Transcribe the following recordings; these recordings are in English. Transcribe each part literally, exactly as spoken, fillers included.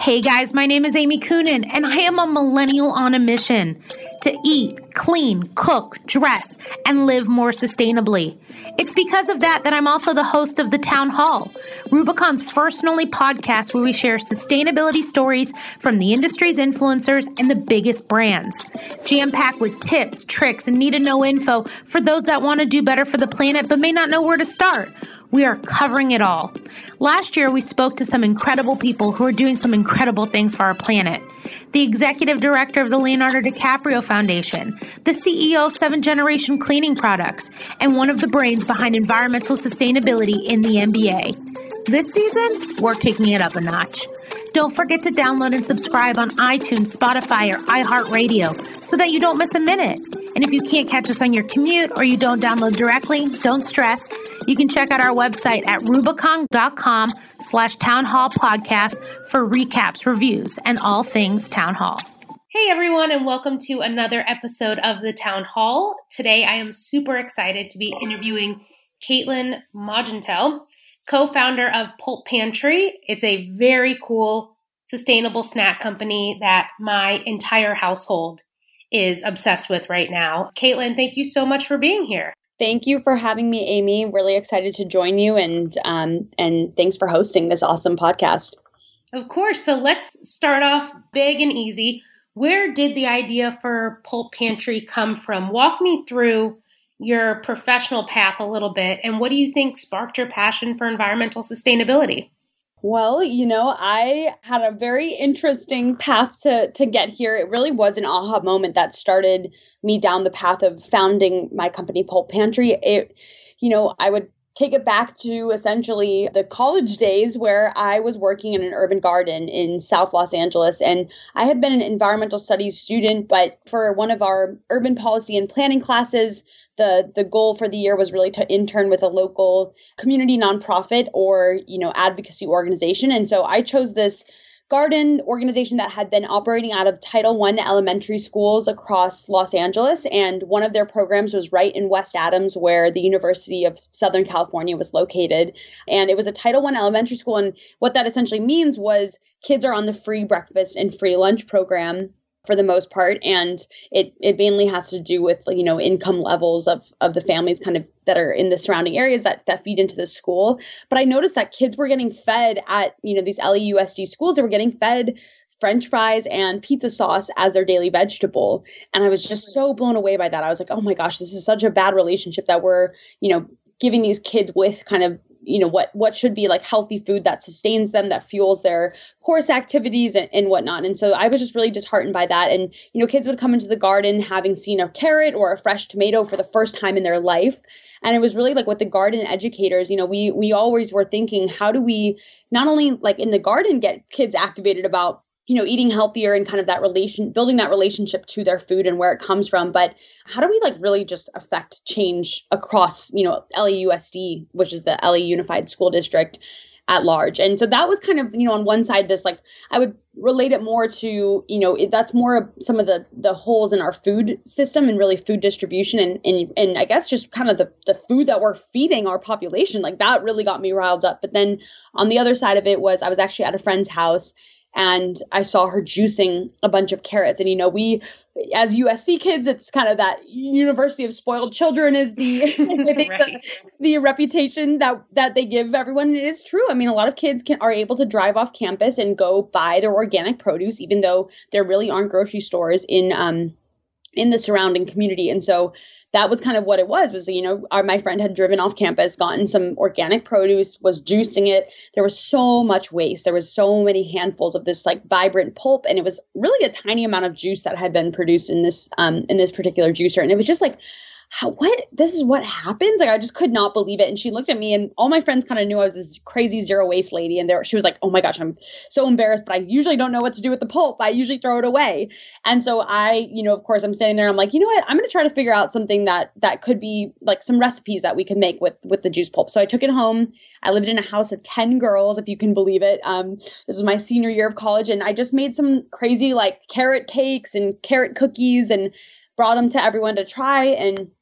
Hey guys, my name is Amy Coonan, and I am a millennial on a mission to eat, clean, cook, dress, and live more sustainably. It's because of that that I'm also the host of The Town Hall, Rubicon's first and only podcast where we share sustainability stories from the industry's influencers and the biggest brands. Jam-packed with tips, tricks, and need-to-know info for those that want to do better for the planet but may not know where to start. We are covering it all. Last year, we spoke to some incredible people who are doing some incredible things for our planet. The executive director of the Leonardo DiCaprio Foundation, the C E O of Seven Generation Cleaning Products, and one of the brains behind environmental sustainability in the N B A. This season, we're kicking it up a notch. Don't forget to download and subscribe on iTunes, Spotify, or iHeartRadio so that you don't miss a minute. And if you can't catch us on your commute or you don't download directly, don't stress. You can check out our website at rubicon.com slash town hall podcast for recaps, reviews, and all things Town Hall. Hey everyone, and welcome to another episode of The Town Hall. Today I am super excited to be interviewing Caitlin Mogentel, co-founder of Pulp Pantry. It's a very cool, sustainable snack company that my entire household is obsessed with right now. Caitlin, thank you so much for being here. Thank you for having me, Amy. Really excited to join you, and um, and thanks for hosting this awesome podcast. Of course. So let's start off big and easy. Where did the idea for Pulp Pantry come from? Walk me through your professional path a little bit, and what do you think sparked your passion for environmental sustainability? Well, you know, I had a very interesting path to to get here. It really was an aha moment that started me down the path of founding my company, Pulp Pantry. It, you know, I would take it back to essentially the college days where I was working in an urban garden in South Los Angeles. And I had been an environmental studies student, but for one of our urban policy and planning classes, the the goal for the year was really to intern with a local community nonprofit or, you know, advocacy organization. And so I chose this garden organization that had been operating out of Title one elementary schools across Los Angeles. And one of their programs was right in West Adams, where the University of Southern California was located. And it was a Title one elementary school. And what that essentially means was kids are on the free breakfast and free lunch program for the most part. And it, it mainly has to do with, you know, income levels of, of the families kind of that are in the surrounding areas that, that feed into the school. But I noticed that kids were getting fed at, you know, these L A U S D schools. They were getting fed French fries and pizza sauce as their daily vegetable. And I was just so blown away by that. I was like, oh my gosh, this is such a bad relationship that we're, you know, giving these kids with kind of, you know, what, what should be like healthy food that sustains them, that fuels their course activities and, and whatnot. And so I was just really disheartened by that. And, you know, kids would come into the garden having seen a carrot or a fresh tomato for the first time in their life. And it was really like with the garden educators, you know, we, we always were thinking, how do we not only like in the garden get kids activated about, you know, eating healthier and kind of that relation, building that relationship to their food and where it comes from. But how do we like really just affect change across, you know, L A U S D, which is the L A Unified School District at large. And so that was kind of, you know, on one side, this like, I would relate it more to, you know, it, that's more of some of the, the holes in our food system and really food distribution. And, and, and I guess just kind of the, the food that we're feeding our population, like that really got me riled up. But then on the other side of it was I was actually at a friend's house and I saw her juicing a bunch of carrots. And, you know, we, as U S C kids, it's kind of that University of Spoiled Children is the, I think right. the, the reputation that, that they give everyone. And it is true. I mean, a lot of kids can are able to drive off campus and go buy their organic produce, even though there really aren't grocery stores in, um, in the surrounding community. And so that was kind of what it was, was, you know, our, my friend had driven off campus, gotten some organic produce, was juicing it. There was so much waste. There was so many handfuls of this like vibrant pulp. And it was really a tiny amount of juice that had been produced in this, um, in this particular juicer. And it was just like, how, what, this is what happens? Like, I just could not believe it. And she looked at me and all my friends kind of knew I was this crazy zero waste lady. And there, she was like, oh my gosh, I'm so embarrassed, but I usually don't know what to do with the pulp. I usually throw it away. And so I, you know, of course I'm standing there and I'm like, you know what, I'm going to try to figure out something that, that could be like some recipes that we could make with, with the juice pulp. So I took it home. I lived in a house of ten girls, if you can believe it. Um, this was my senior year of college. And I just made some crazy like carrot cakes and carrot cookies and brought them to everyone to try. And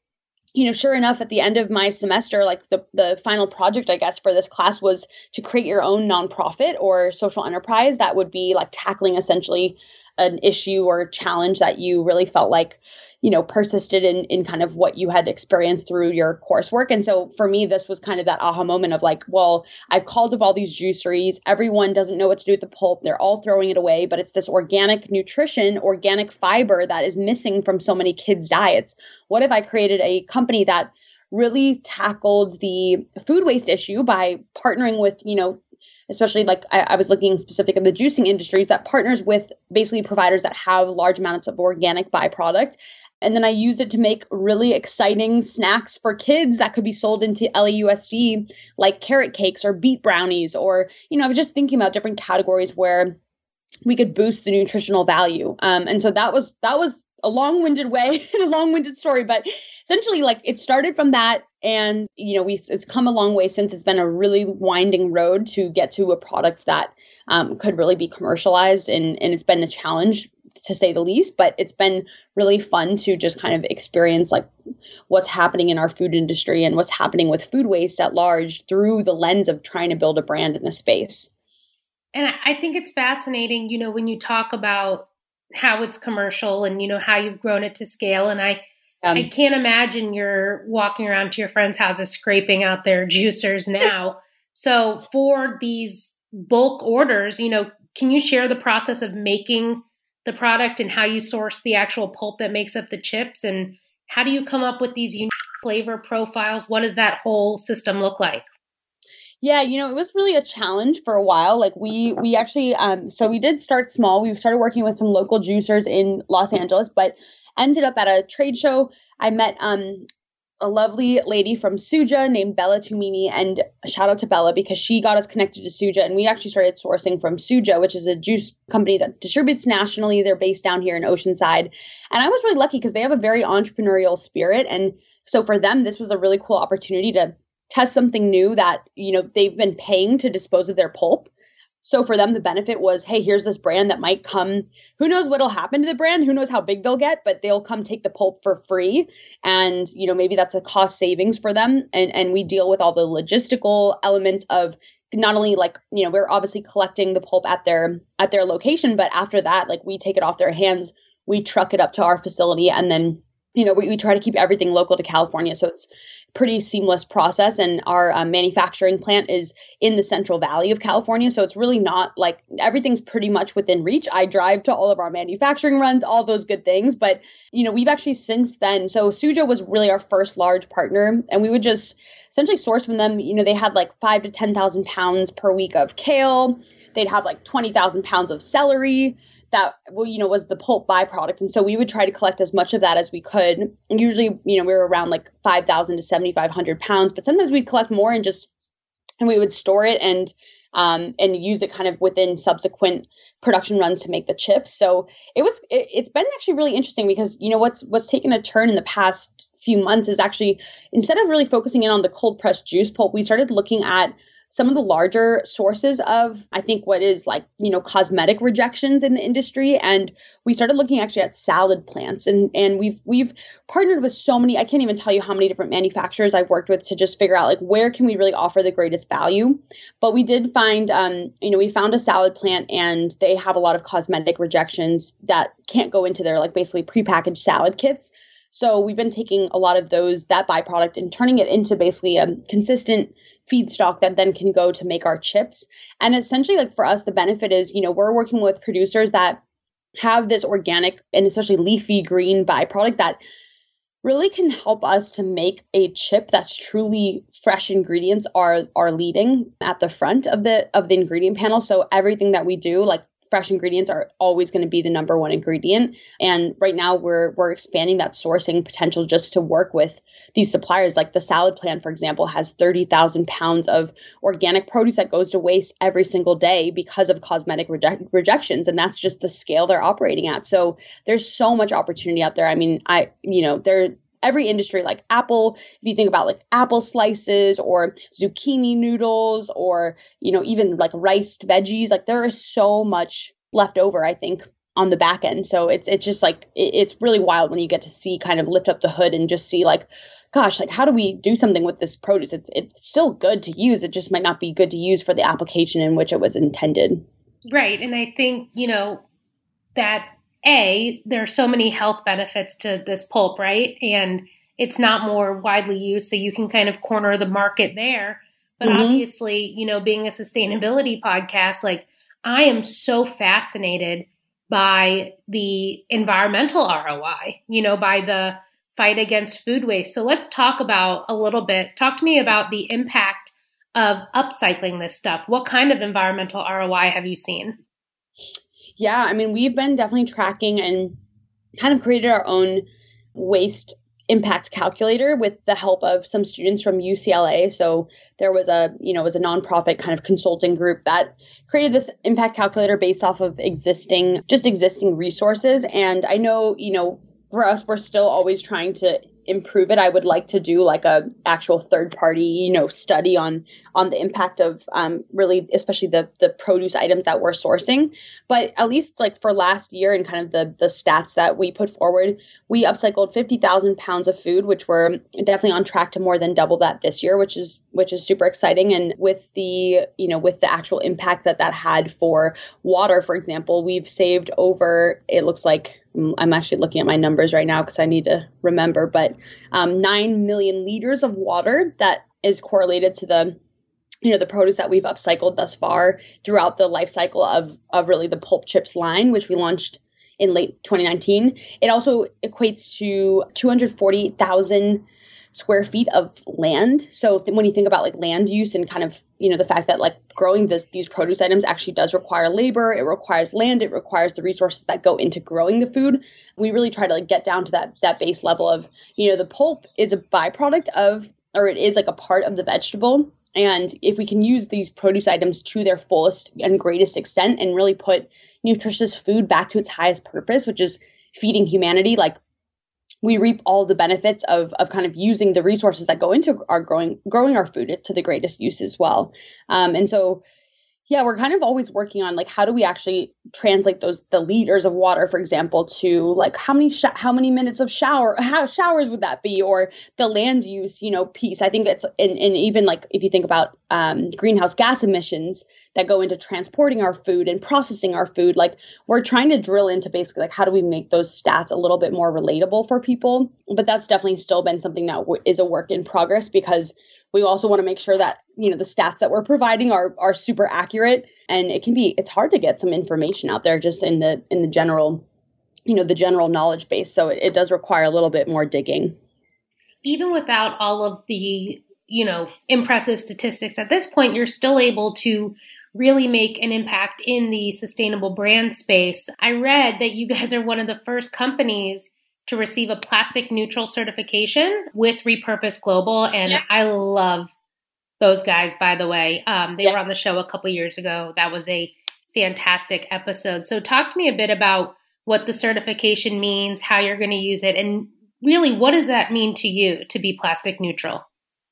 you know, sure enough, at the end of my semester, like the, the final project, I guess, for this class was to create your own nonprofit or social enterprise that would be like tackling essentially an issue or challenge that you really felt like, you know, persisted in, in kind of what you had experienced through your coursework. And so for me, this was kind of that aha moment of like, well, I've called up all these juiceries. Everyone doesn't know what to do with the pulp. They're all throwing it away, but it's this organic nutrition, organic fiber that is missing from so many kids' diets. What if I created a company that really tackled the food waste issue by partnering with, you know, especially like I, I was looking specific at the juicing industries that partners with basically providers that have large amounts of organic byproduct. And then I used it to make really exciting snacks for kids that could be sold into L A U S D, like carrot cakes or beet brownies, or, you know, I was just thinking about different categories where we could boost the nutritional value. Um, and so that was, that was a long-winded way and a long-winded story, but essentially like it started from that. And, you know, we, it's come a long way since. It's been a really winding road to get to a product that um, could really be commercialized. And, and it's been a challenge, to say the least, but it's been really fun to just kind of experience like what's happening in our food industry and what's happening with food waste at large through the lens of trying to build a brand in the space. And I think it's fascinating, you know, when you talk about how it's commercial and, you know, how you've grown it to scale. And I, um, I can't imagine you're walking around to your friends' houses scraping out their juicers now. So for these bulk orders, you know, can you share the process of making the product and how you source the actual pulp that makes up the chips? And how do you come up with these unique flavor profiles? What does that whole system look like? Yeah, you know, it was really a challenge for a while. Like we, we actually, um, so we did start small. We started working with some local juicers in Los Angeles, but ended up at a trade show. I met, um, a lovely lady from Suja named Bella Tumini, and a shout out to Bella because she got us connected to Suja, and we actually started sourcing from Suja, which is a juice company that distributes nationally. They're based down here in Oceanside. And I was really lucky because they have a very entrepreneurial spirit. And so for them, this was a really cool opportunity to test something new that, you know, they've been paying to dispose of their pulp. So for them, the benefit was, hey, here's this brand that might come. Who knows what'll happen to the brand? Who knows how big they'll get? But they'll come take the pulp for free. And, you know, maybe that's a cost savings for them. And, and we deal with all the logistical elements of not only like, you know, we're obviously collecting the pulp at their at their location, but after that, like we take it off their hands, we truck it up to our facility, and then, you know, we, we try to keep everything local to California. So it's pretty seamless process. And our um, manufacturing plant is in the Central Valley of California. So it's really not like everything's pretty much within reach. I drive to all of our manufacturing runs, all those good things. But, you know, we've actually since then, so Suja was really our first large partner, and we would just essentially source from them. You know, they had like five to ten thousand pounds per week of kale. They'd have like twenty thousand pounds of celery. That, well, you know, was the pulp byproduct. And so we would try to collect as much of that as we could. And usually, you know, we were around like five thousand to seventy-five hundred pounds, but sometimes we'd collect more and just, and we would store it and, um, and use it kind of within subsequent production runs to make the chips. So it was, it, it's been actually really interesting because, you know, what's, what's taken a turn in the past few months is actually, instead of really focusing in on the cold pressed juice pulp, we started looking at some of the larger sources of, I think, what is like, you know, cosmetic rejections in the industry. And we started looking actually at salad plants. And and we've we've partnered with so many, I can't even tell you how many different manufacturers I've worked with to just figure out like, where can we really offer the greatest value? But we did find, um, you know, we found a salad plant, and they have a lot of cosmetic rejections that can't go into their like basically prepackaged salad kits. So we've been taking a lot of those, that byproduct, and turning it into basically a consistent feedstock that then can go to make our chips. And essentially, like for us, the benefit is, you know, we're working with producers that have this organic and especially leafy green byproduct that really can help us to make a chip that's truly fresh. Ingredients are are leading at the front of the of the ingredient panel. So everything that we do, like fresh ingredients are always going to be the number one ingredient. And right now we're we're expanding that sourcing potential just to work with these suppliers. Like the salad plant, for example, has thirty thousand pounds of organic produce that goes to waste every single day because of cosmetic reje- rejections. And that's just the scale they're operating at. So there's so much opportunity out there. I mean, I, you know, there every industry, like Apple, if you think about like apple slices or zucchini noodles or, you know, even like riced veggies, like there is so much left over, I think, on the back end. So it's it's just like it, it's really wild when you get to see kind of lift up the hood and just see like, gosh, like how do we do something with this produce? It's it's still good to use. It just might not be good to use for the application in which it was intended. Right. And I think, you know, that A, there are so many health benefits to this pulp, right? And it's not more widely used, so you can kind of corner the market there. But mm-hmm. obviously, you know, being a sustainability podcast, like I am so fascinated by the environmental R O I, you know, by the fight against food waste. So let's talk about a little bit, talk to me about the impact of upcycling this stuff. What kind of environmental R O I have you seen? Yeah, I mean, we've been definitely tracking and kind of created our own waste impact calculator with the help of some students from U C L A. So there was a, you know, it was a nonprofit kind of consulting group that created this impact calculator based off of existing, just existing resources. And I know, you know, for us, we're still always trying to improve it. I would like to do like a actual third party, you know, study on on the impact of um, really, especially the the produce items that we're sourcing. But at least like for last year and kind of the the stats that we put forward, we upcycled fifty thousand pounds of food, which we're definitely on track to more than double that this year, which is which is super exciting. And with the, you know, with the actual impact that that had for water, for example, we've saved over, it looks like, I'm actually looking at my numbers right now because I need to remember, but um, nine million liters of water that is correlated to the, you know, the produce that we've upcycled thus far throughout the life cycle of, of really the Pulp Chips line, which we launched in late twenty nineteen. It also equates to two hundred forty thousand square feet of land. So th- when you think about like land use and kind of, you know, the fact that like growing this, these produce items actually does require labor, it requires land, it requires the resources that go into growing the food. We really try to like get down to that, that base level of, you know, the pulp is a byproduct of, or it is like a part of the vegetable. And if we can use these produce items to their fullest and greatest extent and really put nutritious food back to its highest purpose, which is feeding humanity, like we reap all the benefits of of kind of using the resources that go into our growing growing our food to the greatest use as well. Um, and so, yeah, we're kind of always working on like how do we actually translate those the liters of water, for example, to like how many sh- how many minutes of shower how showers would that be, or the land use, you know, piece. I think it's and, and even like if you think about um, greenhouse gas emissions that go into transporting our food and processing our food, like we're trying to drill into basically like how do we make those stats a little bit more relatable for people. But that's definitely still been something that w- is a work in progress because we also want to make sure that, you know, the stats that we're providing are are super accurate. And it can be, it's hard to get some information out there just in the in the general, you know, the general knowledge base. So it, it does require a little bit more digging. Even without all of the, you know, impressive statistics at this point, you're still able to really make an impact in the sustainable brand space. I read that you guys are one of the first companies to receive a plastic neutral certification with Repurpose Global. And yeah. I love those guys, by the way. Um, they yeah. were on the show a couple years ago. That was a fantastic episode. So talk to me a bit about what the certification means, how you're going to use it, and really what does that mean to you to be plastic neutral?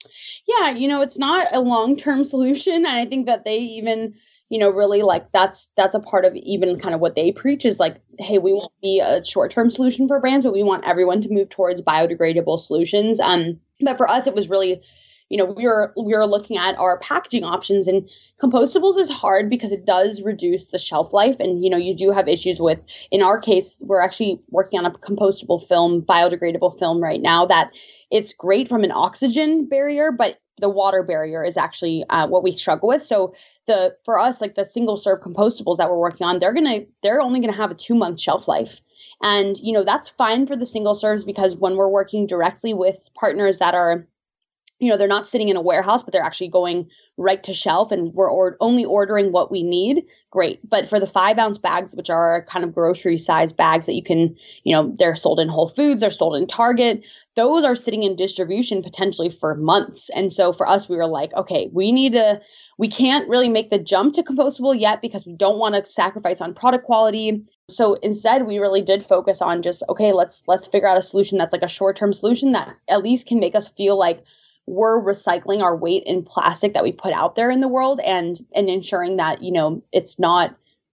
Yeah, you know, it's not a long-term solution. And I think that they even, you know, really like that's that's a part of even kind of what they preach is like, hey, we won't be a short-term solution for brands, but we want everyone to move towards biodegradable solutions. Um, but for us, it was really, you know, we were we were looking at our packaging options, and compostables is hard because it does reduce the shelf life. And, you know, you do have issues with, in our case, we're actually working on a compostable film, biodegradable film right now that it's great from an oxygen barrier, but the water barrier is actually uh, what we struggle with. So the for us, like the single serve compostables that we're working on, they're gonna they're only gonna have a two month shelf life. And, you know, that's fine for the single serves because when we're working directly with partners that are, you know, they're not sitting in a warehouse, but they're actually going right to shelf and we're or- only ordering what we need. Great. But for the five ounce bags, which are kind of grocery size bags that you can, you know, they're sold in Whole Foods, they're sold in Target. Those are sitting in distribution potentially for months. And so for us, we were like, okay, we need to, we can't really make the jump to compostable yet because we don't want to sacrifice on product quality. So instead, we really did focus on just, okay, let's, let's figure out a solution that's like a short-term solution that at least can make us feel like we're recycling our weight in plastic that we put out there in the world and and ensuring that, you know, it's not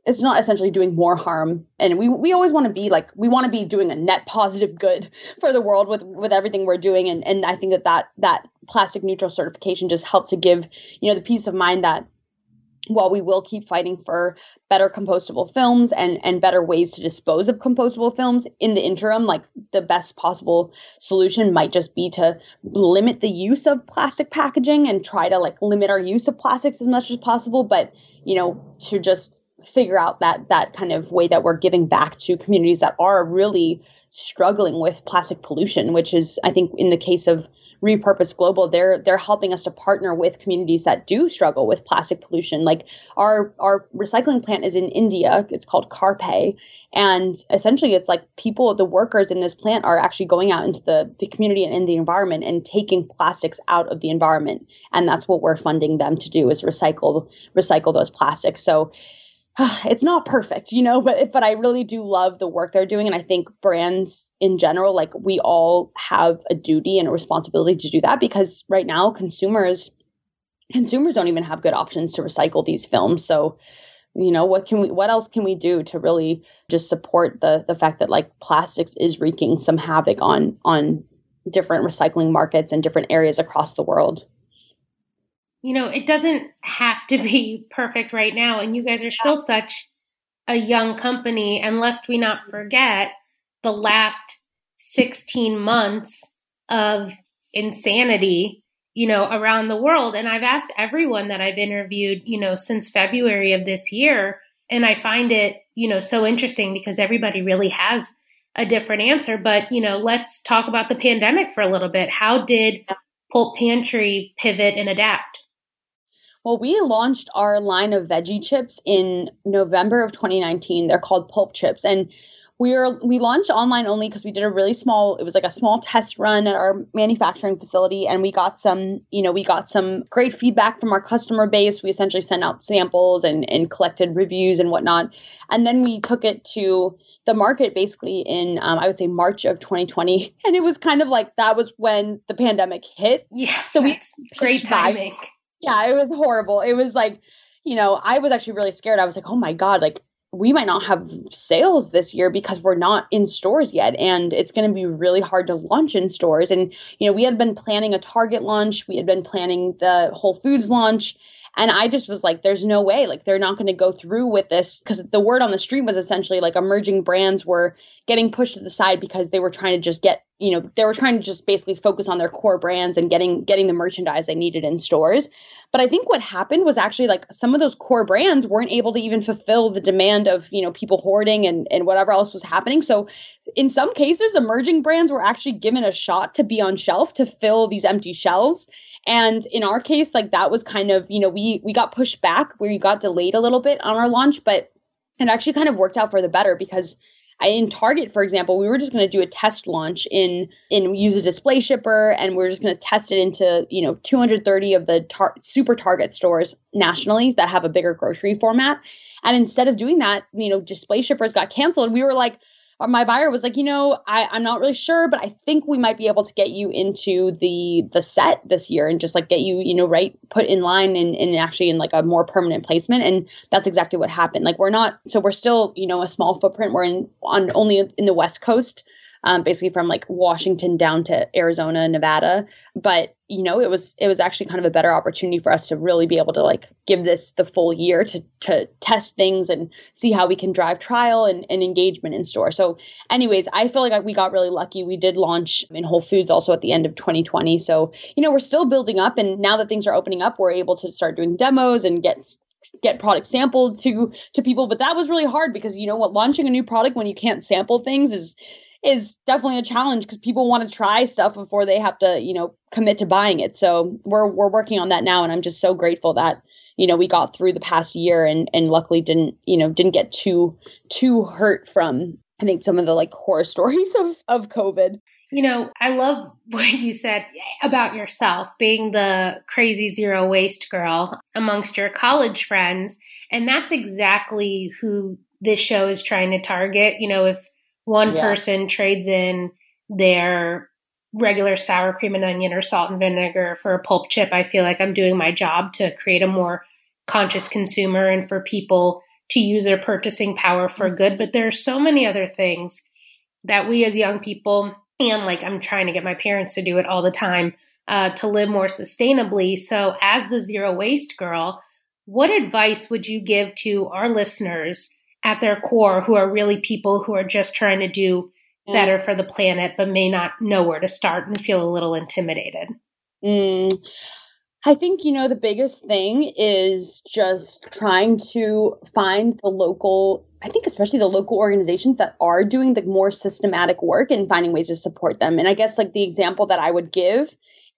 it's not essentially doing more harm. And we we always want to be like, we want to be doing a net positive good for the world with, with everything we're doing. And, and I think that, that that plastic neutral certification just helped to give, you know, the peace of mind that while we will keep fighting for better compostable films and, and better ways to dispose of compostable films, in the interim, like the best possible solution might just be to limit the use of plastic packaging and try to like limit our use of plastics as much as possible. But, you know, to just figure out that that kind of way that we're giving back to communities that are really struggling with plastic pollution, which is, I think, in the case of Repurpose Global, they're they're helping us to partner with communities that do struggle with plastic pollution. Like our our recycling plant is in India. It's called Carpe, and essentially it's like people, the workers in this plant are actually going out into the, the community and in the environment and taking plastics out of the environment, and that's what we're funding them to do, is recycle recycle those plastics. So it's not perfect, you know, but but I really do love the work they're doing. And I think brands in general, like we all have a duty and a responsibility to do that, because right now consumers consumers don't even have good options to recycle these films. So, you know, what can we what else can we do to really just support the the fact that like plastics is wreaking some havoc on on different recycling markets and different areas across the world? You know, it doesn't have to be perfect right now. And you guys are still such a young company. And lest we not forget the last sixteen months of insanity, you know, around the world. And I've asked everyone that I've interviewed, you know, since February of this year. And I find it, you know, so interesting because everybody really has a different answer. But, you know, let's talk about the pandemic for a little bit. How did Pulp Pantry pivot and adapt? Well, we launched our line of veggie chips in November of twenty nineteen. They're called Pulp Chips. And we were we launched online only because we did a really small, it was like a small test run at our manufacturing facility. And we got some, you know, we got some great feedback from our customer base. We essentially sent out samples and, and collected reviews and whatnot. And then we took it to the market basically in, um, I would say, March of twenty twenty. And it was kind of like, that was when the pandemic hit. Yeah, so we great timing. Back. Yeah, it was horrible. It was like, you know, I was actually really scared. I was like, oh my God, like we might not have sales this year because we're not in stores yet. And it's going to be really hard to launch in stores. And, you know, we had been planning a Target launch. We had been planning the Whole Foods launch. And I just was like, there's no way, like they're not going to go through with this, because the word on the street was essentially like emerging brands were getting pushed to the side because they were trying to just get, you know, they were trying to just basically focus on their core brands and getting getting the merchandise they needed in stores. But I think what happened was actually like some of those core brands weren't able to even fulfill the demand of, you know, people hoarding and, and whatever else was happening. So in some cases, emerging brands were actually given a shot to be on shelf to fill these empty shelves. And in our case, like that was kind of, you know, we we got pushed back, where we got delayed a little bit on our launch, but it actually kind of worked out for the better, because I, in Target, for example, we were just going to do a test launch in in use a display shipper, and we we're just going to test it into, you know, two hundred thirty of the tar- super Target stores nationally that have a bigger grocery format. And instead of doing that, you know, display shippers got canceled. We were like, my buyer was like, you know, I, I'm not really sure, but I think we might be able to get you into the the set this year and just like get you, you know, right, put in line and, and actually in like a more permanent placement. And that's exactly what happened. Like we're not, so we're still, you know, a small footprint. We're in on only in the West Coast, um, basically from like Washington down to Arizona, Nevada. But, you know, it was it was actually kind of a better opportunity for us to really be able to like give this the full year to to test things and see how we can drive trial and, and engagement in store. So anyways, I feel like we got really lucky. We did launch in Whole Foods also at the end of twenty twenty. So, you know, we're still building up. And now that things are opening up, we're able to start doing demos and get get product sampled to to people. But that was really hard because, you know what, launching a new product when you can't sample things is is definitely a challenge, because people want to try stuff before they have to, you know, commit to buying it. So we're we're working on that now. And I'm just so grateful that, you know, we got through the past year and and luckily didn't, you know, didn't get too too hurt from, I think, some of the like horror stories of, of COVID. You know, I love what you said about yourself being the crazy zero waste girl amongst your college friends. And that's exactly who this show is trying to target. You know, if one yeah. person trades in their regular sour cream and onion or salt and vinegar for a pulp chip, I feel like I'm doing my job to create a more conscious consumer and for people to use their purchasing power for good. But there are so many other things that we as young people, and like I'm trying to get my parents to do it all the time, uh, to live more sustainably. So as the zero waste girl, what advice would you give to our listeners at their core who are really people who are just trying to do better for the planet, but may not know where to start and feel a little intimidated? Mm, I think, you know, the biggest thing is just trying to find the local, I think especially the local organizations that are doing the more systematic work and finding ways to support them. And I guess like the example that I would give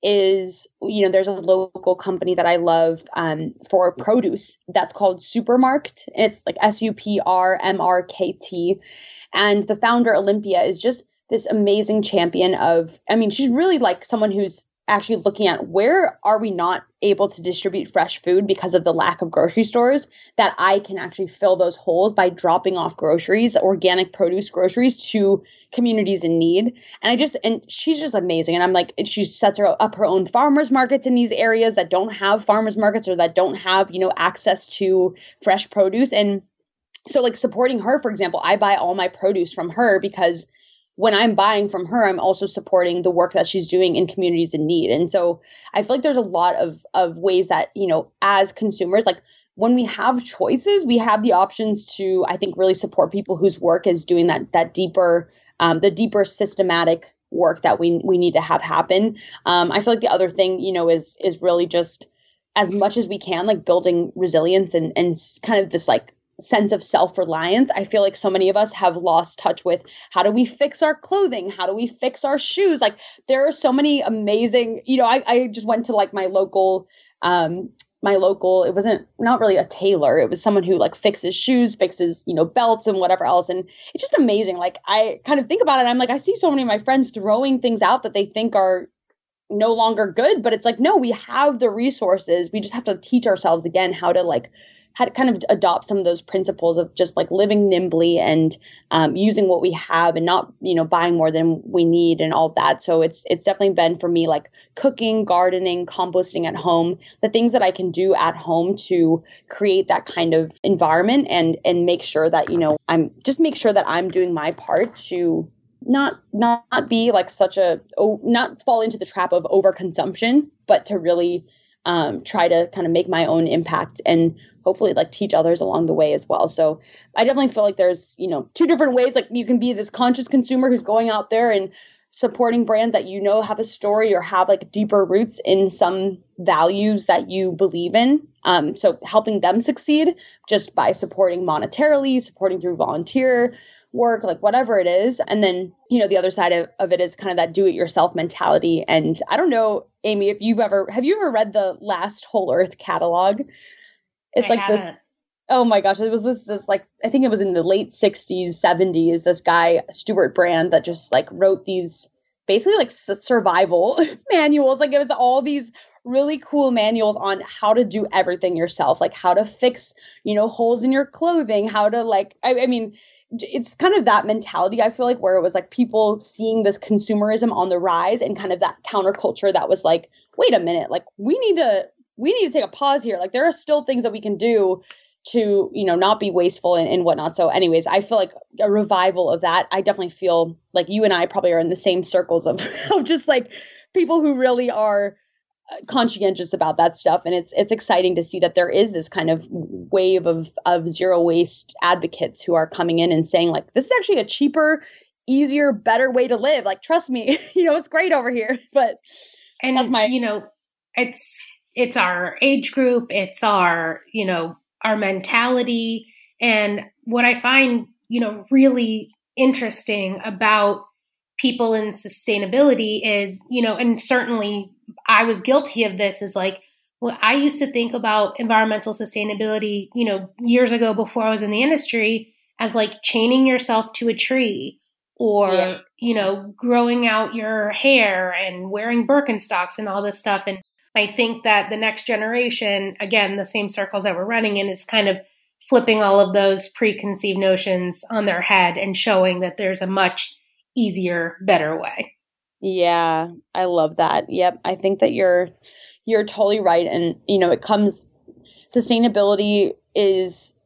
is, you know, there's a local company that I love um, for produce that's called Supermarkt. It's like S U P R M R K T. And the founder, Olympia, is just this amazing champion of, I mean, she's really like someone who's actually looking at where are we not able to distribute fresh food because of the lack of grocery stores, that I can actually fill those holes by dropping off groceries, organic produce groceries to communities in need. And I just, and she's just amazing. And I'm like, she sets her up her own farmers markets in these areas that don't have farmers markets or that don't have, you know, access to fresh produce. And so like supporting her, for example, I buy all my produce from her because when I'm buying from her, I'm also supporting the work that she's doing in communities in need. And so I feel like there's a lot of, of ways that, you know, as consumers, like when we have choices, we have the options to, I think, really support people whose work is doing that, that deeper, um, the deeper systematic work that we, we need to have happen. Um, I feel like the other thing, you know, is, is really just as much as we can, like building resilience and, and kind of this like sense of self-reliance. I feel like so many of us have lost touch with how do we fix our clothing? How do we fix our shoes? Like there are so many amazing, you know, I, I just went to like my local, um, my local, it wasn't not really a tailor. It was someone who like fixes shoes, fixes, you know, belts and whatever else. And it's just amazing. Like I kind of think about it. I'm like, I see so many of my friends throwing things out that they think are no longer good, but it's like, no, we have the resources. We just have to teach ourselves again how to like how to kind of adopt some of those principles of just like living nimbly and um, using what we have and not, you know, buying more than we need and all that. So it's it's definitely been for me like cooking, gardening, composting at home, the things that I can do at home to create that kind of environment and and make sure that, you know, I'm just make sure that I'm doing my part to not not be like such a oh, not fall into the trap of overconsumption, but to really um, try to kind of make my own impact and hopefully like teach others along the way as well. So I definitely feel like there's, you know, two different ways. Like you can be this conscious consumer who's going out there and supporting brands that, you know, have a story or have like deeper roots in some values that you believe in. Um, so helping them succeed just by supporting monetarily, supporting through volunteer work, like whatever it is. And then, you know, the other side of, of it is kind of that do it yourself mentality. And I don't know, Amy, if you've ever, have you ever read the Last Whole Earth catalog? It's I like haven't. this, oh my gosh, it was this, this like, I think it was in the late sixties, seventies, this guy, Stuart Brand, that just like wrote these basically like s- survival manuals. Like it was all these really cool manuals on how to do everything yourself, like how to fix, you know, holes in your clothing, how to like, I, I mean, it's kind of that mentality, I feel like, where it was like people seeing this consumerism on the rise and kind of that counterculture that was like, wait a minute, like we need to, we need to take a pause here. Like there are still things that we can do to, you know, not be wasteful and, and whatnot. So anyways, I feel like a revival of that. I definitely feel like you and I probably are in the same circles of, of just like people who really are conscientious about that stuff. And it's it's exciting to see that there is this kind of wave of of zero waste advocates who are coming in and saying like, this is actually a cheaper, easier, better way to live. Like, trust me, you know, it's great over here. But and that's my, you know, it's it's our age group, it's our, you know, our mentality. And what I find, you know, really interesting about people in sustainability is, you know, and certainly I was guilty of this, is like, well, I used to think about environmental sustainability, you know, years ago before I was in the industry as like chaining yourself to a tree or, yeah. you know, growing out your hair and wearing Birkenstocks and all this stuff. And I think that the next generation, again, the same circles that we're running in, is kind of flipping all of those preconceived notions on their head and showing that there's a much easier, better way. Yeah, I love that. Yep. I think that you're, you're totally right. And, you know, it comes, sustainability is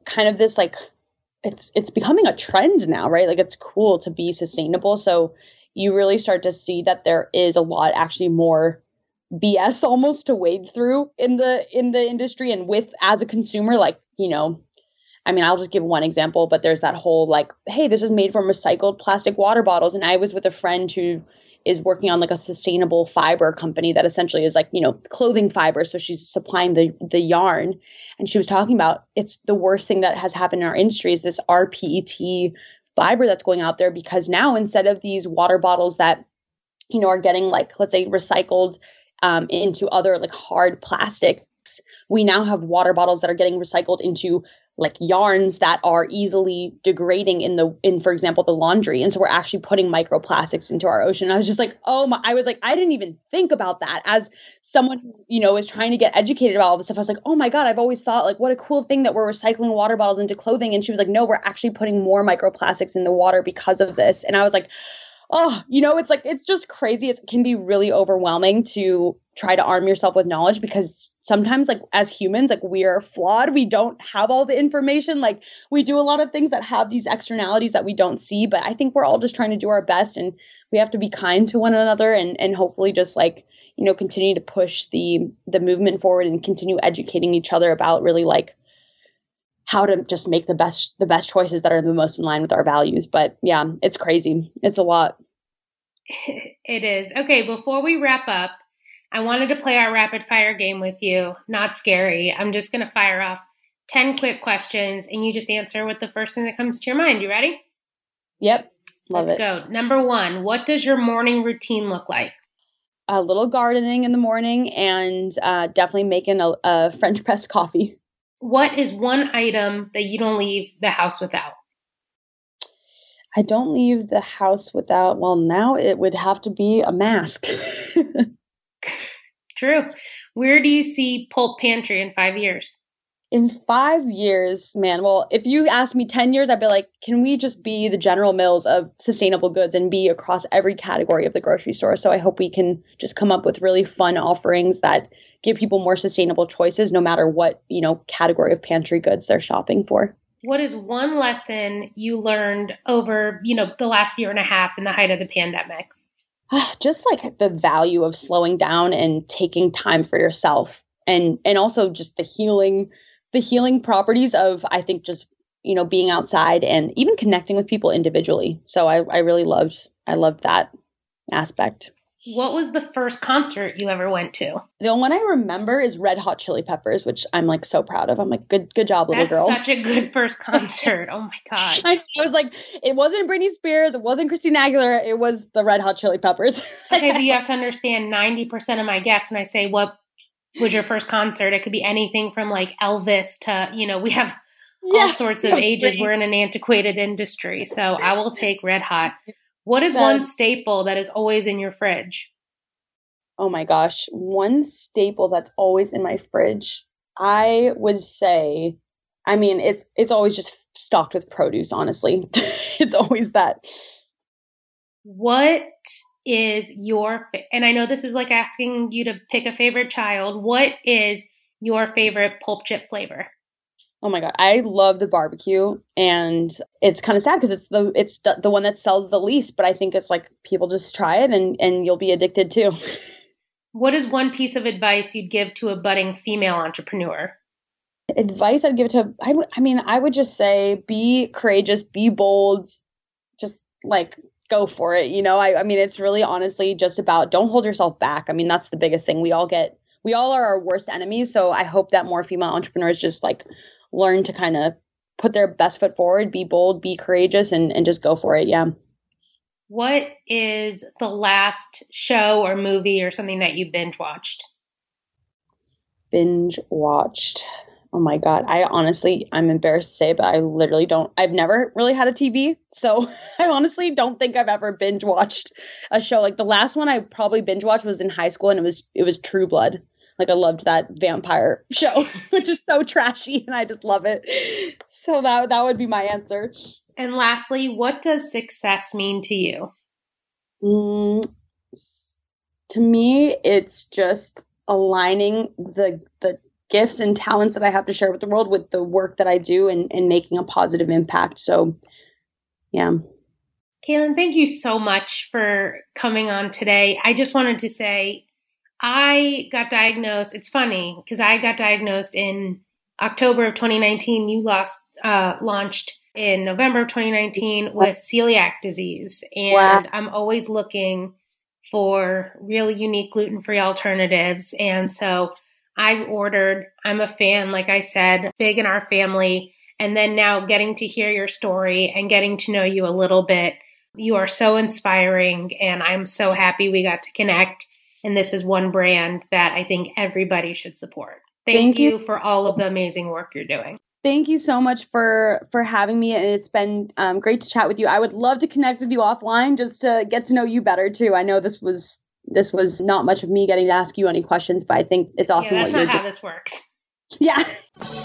kind of this like, it's it's becoming a trend now, right? Like it's cool to be sustainable. So you really start to see that there is a lot actually more B S almost to wade through in the in the industry. And with as a consumer, like, you know, I mean, I'll just give one example, but there's that whole like, hey, this is made from recycled plastic water bottles. And I was with a friend who is working on like a sustainable fiber company that essentially is like, you know, clothing fiber. So she's supplying the the yarn. And she was talking about it's the worst thing that has happened in our industry is this R P E T fiber that's going out there, because now instead of these water bottles that, you know, are getting like, let's say recycled um, into other like hard plastics, we now have water bottles that are getting recycled into like yarns that are easily degrading in the, in, for example, the laundry. And so we're actually putting microplastics into our ocean. I was just like, oh my, I was like, I didn't even think about that as someone who, you know, is trying to get educated about all this stuff. I was like, oh my God, I've always thought like, what a cool thing that we're recycling water bottles into clothing. And she was like, no, we're actually putting more microplastics in the water because of this. And I was like, oh, you know, it's like, it's just crazy. It can be really overwhelming to try to arm yourself with knowledge, because sometimes like as humans, like we are flawed. We don't have all the information. Like we do a lot of things that have these externalities that we don't see, but I think we're all just trying to do our best, and we have to be kind to one another, and, and hopefully just like, you know, continue to push the, the movement forward and continue educating each other about really like how to just make the best, the best choices that are the most in line with our values. But yeah, it's crazy. It's a lot. It is. Okay. Before we wrap up, I wanted to play our rapid fire game with you. Not scary. I'm just going to fire off ten quick questions and you just answer with the first thing that comes to your mind. You ready? Yep. Love Let's it. go. Number one, what does your morning routine look like? A little gardening in the morning, and uh, definitely making a, a French press coffee. What is one item that you don't leave the house without? I don't leave the house without, well, now it would have to be a mask. True. Where do you see Pulp Pantry in five years? In five years, man, well, if you asked me ten years, I'd be like, can we just be the General Mills of sustainable goods and be across every category of the grocery store? So I hope we can just come up with really fun offerings that give people more sustainable choices, no matter what, you know, category of pantry goods they're shopping for. What is one lesson you learned over, you know, the last year and a half in the height of the pandemic? Just like the value of slowing down and taking time for yourself, and and also just the healing, the healing properties of, I think, just, you know, being outside and even connecting with people individually. So I, I really loved, I loved that aspect. What was the first concert you ever went to? The one I remember is Red Hot Chili Peppers, which I'm like so proud of. I'm like, good, good job, little That's girl. Such a good first concert. Oh my God. I, I was like, it wasn't Britney Spears. It wasn't Christina Aguilera. It was the Red Hot Chili Peppers. Okay, but you have to understand ninety percent of my guests, when I say what was your first concert, it could be anything from like Elvis to, you know, we have all yeah, sorts of ages. Great. We're in an antiquated industry. So I will take Red Hot. What is That's, one staple that is always in your fridge? Oh my gosh. One staple that's always in my fridge, I would say, I mean, it's it's always just stocked with produce, honestly. It's always that. What is your, and I know this is like asking you to pick a favorite child, what is your favorite pulp chip flavor? Oh my God. I love the barbecue, and it's kind of sad because it's the, it's the one that sells the least, but I think it's like people just try it and, and you'll be addicted too. What is one piece of advice you'd give to a budding female entrepreneur? Advice I'd give to, I, w- I mean, I would just say, be courageous, be bold, just like go for it. You know, I, I mean, it's really honestly just about, don't hold yourself back. I mean, that's the biggest thing. We all get, we all are our worst enemies. So I hope that more female entrepreneurs just like learn to kind of put their best foot forward, be bold, be courageous, and, and just go for it. Yeah. What is the last show or movie or something that you binge watched? Binge watched. Oh my God. I honestly, I'm embarrassed to say, but I literally don't, I've never really had a T V. So I honestly don't think I've ever binge watched a show. Like the last one I probably binge watched was in high school, and it was, it was True Blood. Like I loved that vampire show, which is so trashy, and I just love it. So that that would be my answer. And lastly, what does success mean to you? Mm, to me, it's just aligning the the gifts and talents that I have to share with the world with the work that I do and, and making a positive impact. So, yeah. Kaylin, thank you so much for coming on today. I just wanted to say I got diagnosed. It's funny because I got diagnosed in October of twenty nineteen. You lost, uh, launched in November of twenty nineteen with celiac disease. And wow. I'm always looking for really unique gluten-free alternatives. And so I've ordered, I'm a fan, like I said, big in our family. And then now getting to hear your story and getting to know you a little bit. You are so inspiring, and I'm so happy we got to connect. And this is one brand that I think everybody should support. Thank, Thank you, you for all of the amazing work you're doing. Thank you so much for for having me, and it's been um, great to chat with you. I would love to connect with you offline just to get to know you better too. I know this was this was not much of me getting to ask you any questions, but I think it's awesome yeah, that's what you're not doing. how this works. Yeah.